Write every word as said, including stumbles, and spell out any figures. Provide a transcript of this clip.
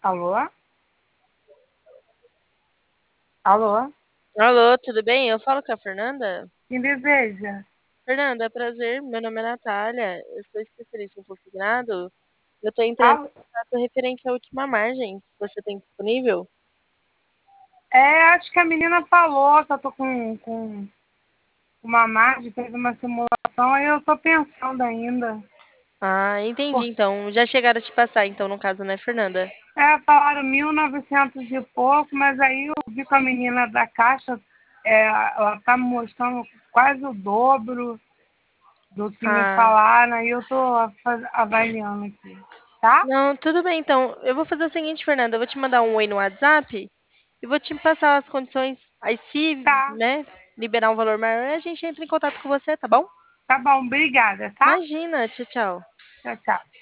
Alô? Alô? Alô, tudo bem? Eu falo com a Fernanda. Quem deseja? Fernanda, prazer. Meu nome é Natália. Eu sou especialista em consignado. Eu estou entrando Alô? em contato referente à última margem. Você tem disponível? É, acho que a menina falou que eu tô com, com uma margem, fez uma simulação, aí eu tô pensando ainda. Ah, entendi. Pô, Então, já chegaram a te passar, então, no caso, né, Fernanda? é, falaram mil e novecentos e pouco, mas aí eu vi com a menina da caixa, é, ela tá me mostrando quase o dobro do que me Ah, falaram, aí eu tô faz- avaliando aqui, tá? não, tudo bem. Então, eu vou fazer o seguinte, Fernanda. Eu vou te mandar um oi no WhatsApp e vou te passar as condições. Aí, se, Tá, né, liberar um valor maior, a gente entra em contato com você, tá bom? tá bom, obrigada, tá? Imagina. Tchau, tchau. Tchau, tchau.